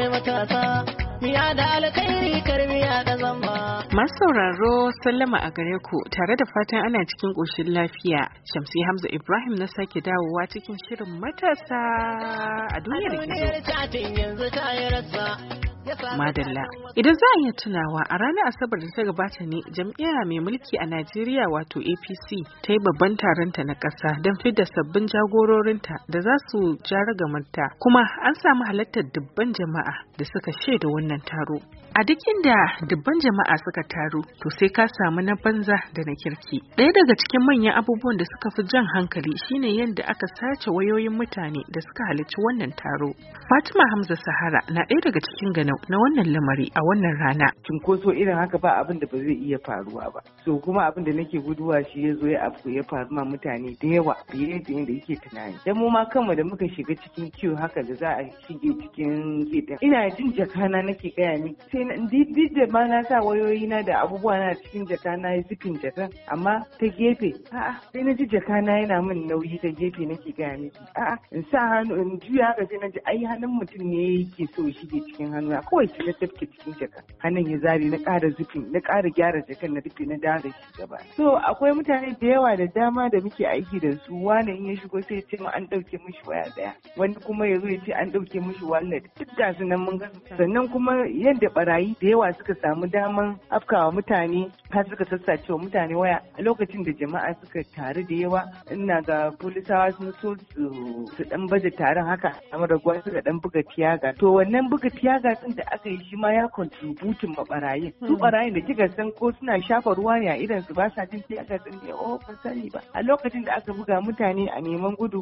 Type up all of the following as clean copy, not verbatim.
matasa, miya da alkhairi karmiya da zamba. Masu sauraro sallama a gare ku tare da fatan ana cikin ƙoshin lafiya. Shamsi Hamza Ibrahim na sake dawowa cikin shirin matasa a duniyar gizo. Madalla. Idan za a iya tunawa a ranar Asabar da ta gabata ne jam'iyya mai mulki a Najeriya wato APC ta yi babban taronta na ƙasa don fidda sabbin jagororinta da za su ja ragamarta, kuma an samu halartar dubban jama'a da suka shaida wannan taro. A duk inda dubban jama'a suka taru to sai ka samu na banza da na kirki. Ɗaya daga cikin manyan abubuwan da suka fi jan hankali shine yadda aka sace wayoyin mutane da suka halarci wannan taro. Fatima Hamza Sahara na ɗaya daga cikin ganau na wannan lamari a wannan rana. Cinkoso irin haka ba abin da ba zai iya faruwa ba. So kuma abin da nake guduwa shi ya zo ya faru ma mutane da yawa fiye da yadda yake tunani. Dan mu ma kanmu da muka shiga cikin queue haka da za a shige cikin gate. Ina jin jakana nake gaya miki sai na da ma na sa wayoyi na da abubuwa na cikin jakana ya zifin jakan amma ta gefe sai na ji jakana yana min nauyi ta gefe nake gaya miki in sa hannu in juya haka sai na ji ai hannun mutum ne yake so shige cikin hannu kawai sai na tafke cikin jaka hannun ya zari na ƙara zufin na ƙara gyara jakan na rufe na dawo da shi gaba. So akwai mutane da yawa da dama da muke aiki da su, wani in ya shigo sai ya ce mu an ɗauke mishi waya ɗaya, wani kuma ya zo ya ce an ɗauke mishi wallet, duk da su nan mun ga. Sannan kuma yadda barayi da yawa suka samu daman afkawa mutane har suka sassace wa mutane waya a lokacin da jama'a suka taru da yawa. Ina ga polisawa sun so su dan baje taron haka amma raguwa suka dan buga tiyaga, to wannan buga tiyaga din da aka yi shi ma ya contributin ma barayin. Su barayin da kika san ko suna shafa ruwa ne a idan su ba sa jin tiyaga din ne, ban sani ba. A lokacin da aka buga mutane a neman gudu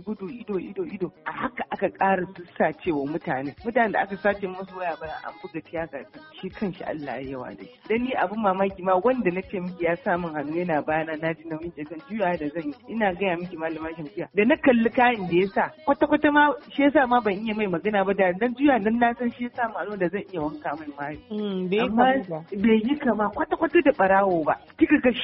ido a haka aka ƙara sassace wa mutane da aka sace musu waya ba an buga tiyaga shi kanshi Allah ya yawa da shi. Dan ni abin mamaki ma wanda na ce miki ya sa min hannu yana bayana na ji nauyin jakan juya da zan yi. Ina gaya miki malama Shamsiya da na kalli kayan da ya sa kwata ma shi yasa ma ban iya mai magana ba, da dan juya nan na san shi yasa ma da zan iya wanka mai mai. Bai yi kama kwata da barawo ba. Kika ga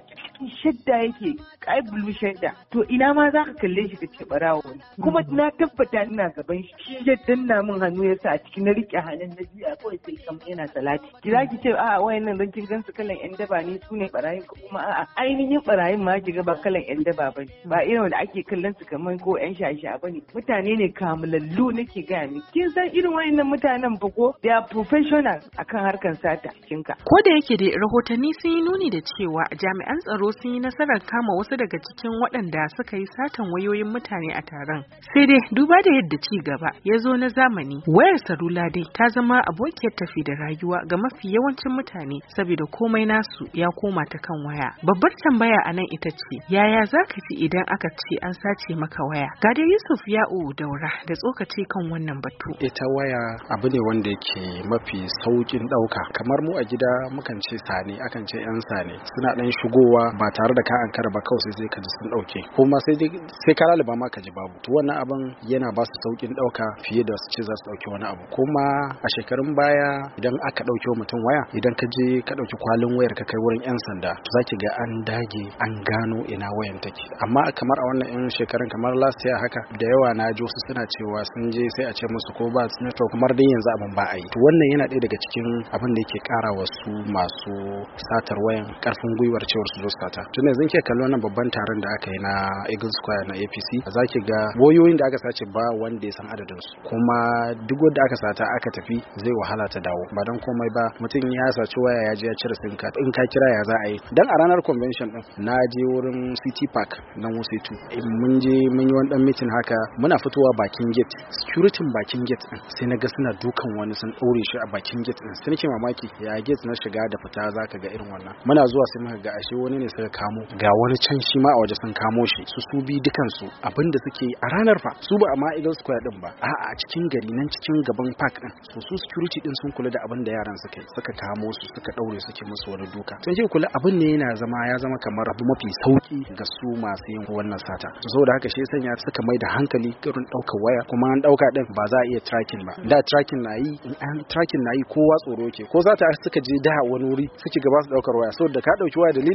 shadda yake kai bulu shadda, to ina ma za ka kalle shi ka ce barawo ne. Kuma na tabbata ina gaban shi ya danna min hannu ya sa a cikin na rike hannun na jiya kawai sai kam yana salati. Ki za ki ce wayannan dan kin gansu kalan yan daba ne su ne barayin, kuma ainihin barayin ma ki ga ba kalan yan daba ba, ba irin wanda ake kallon su kaman ko yan shasha ba ne. Mutane ne kamulallu nake gaya miki. Kin san irin wayannan mutanen ba ko they are professional akan harkar sata kinka. Ko da yake da rahotanni sun yi nuni da cewa jami'an tsaro sun yi nasarar kama wasu daga cikin waɗanda suka yi satan wayoyin mutane a taron. Sai dai duba da yadda ci gaba ya zo na zamani, wayar salula dai ta zama abokiyar tafi da rayuwa ga mafi yawancin mutane saboda komai nasu ya koma ta kan waya. Babbar tambaya a nan ita ce, yaya za ka ji idan aka ce an sace maka waya? Ga dai Yusuf Ya'u Daura da tsokaci kan wannan batu. Ita waya abu ne wanda yake mafi saukin ɗauka. Kamar mu a gida mukan ce sane, akan ce 'yan sane suna ɗan shigowa ba tare da ka ankara ba, kawai sai ka ji sun ɗauke, kuma sai ka lalaba ma ka ji babu. To wannan abin yana ba su saukin ɗauka fiye da su ce za su ɗauki wani abu. Kuma a shekarun baya idan aka ɗauke wa mutum waya, idan ka je ka ɗauki kwalin wayar ka kai wurin 'yan sanda, to za ki ga an dage an gano ina wayan take. Amma kamar a wannan 'yan shekarun kamar last year haka da yawa na ji wasu suna cewa sun je sai a ce musu ko ba su network, kamar dai yanzu abin ba a yi. To wannan yana ɗaya daga cikin abin da yake ƙara wasu masu satar wayan ƙarfin gwiwar cewar su zo sata. Tun yanzu ke kallo wannan babban taron da aka yi na Eagle Square na APC, za ki ga wayoyin da aka sace ba wanda ya san adadin su, kuma duk wanda aka sata aka tafi zai wahala ta dawo. Ba don komai ba, mutum ya saci waya ya je ya cire sim card, in ka kira ya za a yi. Dan a ranar convention din na je wurin City Park nan Wuse 2, mun je mun yi wani dan meeting haka, muna fitowa bakin gate, security bakin gate din sai na ga suna dukan wani sun ɗaure shi a bakin gate din. Sai nake mamaki ya gate na shiga da fita zaka ga irin wannan. Muna zuwa sai muka ga ashe wani ne suka kamo, ga wani can shi ma a waje sun kamo shi. Su bi dukan su abinda suke a ranar fa su ba amma Eagle Square din ba, a cikin gari nan cikin gaban park din. Su security din sun kula da abin da yaran suka yi, suka kamo su suka daure suke musu wani duka. Tun shi kula abin ne ya zama kamar abu mafi sauki ga su masu yin wannan sata. Saboda haka shi sanya suka mai da hankali irin daukar waya, kuma an dauka din ba za a iya tracking ba. Da tracking na yi, in an tracking na yi kowa tsoro yake, ko za ta suka je da wani wuri suke gaba su daukar waya, saboda ka dauki waya dalilin wayar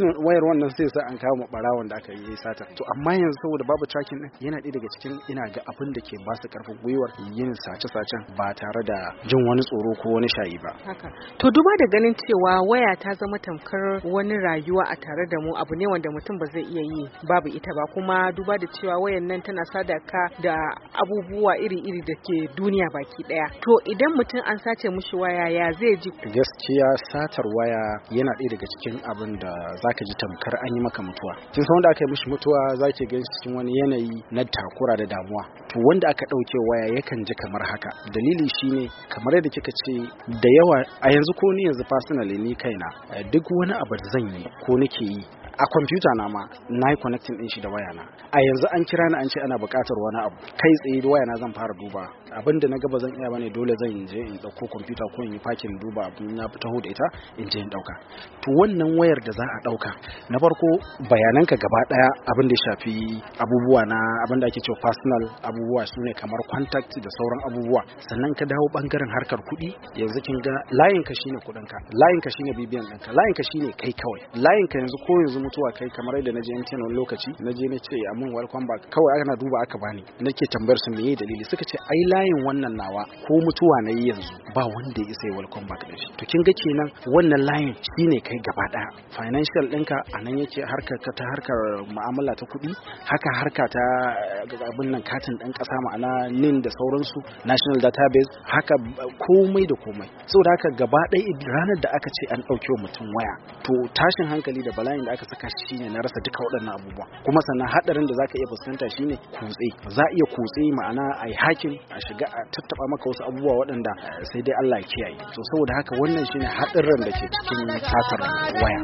wannan sai an kama barawon da aka yi sata. To amma yanzu saboda babu tracking din yana ɗaya daga cikin ina ga abin da ke ba su karfin gwiwar yin sace-sacen ba tare da jin wani tsoro ko wani shayi ba. Haka. To duba da ganin cewa waya ta zama tamkar wani rayuwa a tare da mu, abu ne wanda mutum ba zai iya yi babu ita ba, kuma duba da cewa wayan nan tana sadaka da abubuwa iri-iri da ke duniya baki daya. To idan mutum an sace mushi waya ya zai ji? Gaskiya satar waya yana ɗaya daga cikin abin da zaka ji tamkar an yi maka mutuwa. Kin san wanda aka yi mishi mutuwa zaki ga cikin wani yanayi na takura da damuwa. To wanda aka ɗauke waya yakan ji kamar haka. Dalili shine kamar yadda kika ce da yawa a yanzu ko ni yanzu personally ni kaina duk wani abu da zan yi ko nake yi a kwamfuta na ma na yi connecting din shi da waya na. A yanzu an kira ni an ce ana buƙatar wani abu kai tsaye da waya na zan fara duba abinda na gaba zan iya bane dole zan je in dauko kwamfuta ko in yi fakin duba abin na taho da ita in je in dauka. To wannan wayar da za a dauka na farko bayananka gaba daya abin da ya shafi abubuwa na abin da ake cewa personal abubuwa sune kamar contact da sauran abubuwa. Sannan ka dawo bangaren harkar kuɗi yanzu kin ga layin ka shine kuɗin ka, layin ka shine bibiyan ɗinka, layin ka shine kai kawai. Layin ka yanzu ko yanzu mutuwa kai kamar yadda naje MTN wani lokaci naje na ce amin welcome back kawai ana duba aka bani nake tambayar su meye dalili suka ce ai layin wannan nawa ko mutuwa na yi yanzu ba wanda ya isa welcome back da shi. To kin ga kenan wannan layin shine kai gaba daya financial ɗinka anan yake harkar ka ta harkar mu'amala ta kuɗi haka harka ta abin nan katin ɗan ƙasa ma'ana NIN da sauransu national database haka komai da komai. Saboda haka gaba ɗaya ranar da aka ce an ɗauke wa mutum waya to tashin hankali da bala'in da aka saka shi shine na rasa duka waɗannan abubuwa. Kuma sannan hadarin da zaka iya fuskanta shine kutse. Za iya kutse ma'ana ai hakin a shiga a tattaba maka wasu abubuwa waɗanda sai dai Allah ya kiyaye. To saboda haka wannan shine hadarin da ke cikin satar waya.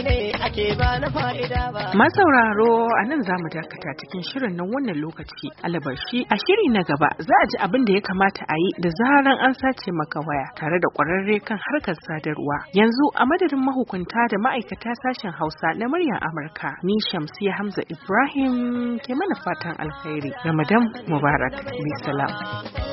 Masauraro a nan za mu dakata cikin shirin nan wannan lokaci. Alabarshi a shiri na gaba za a ji abin da ya kamata a yi da zaran an sace maka waya tare da ƙwararre kan harkar sadarwa. Yanzu a madadin mahukunta da ma'aikata sashen Hausa na muryar Amurka, ni Shamsiya Hamza Ibrahim ke mana fatan alkhairi. Ramadan Mubarak. Bisalam.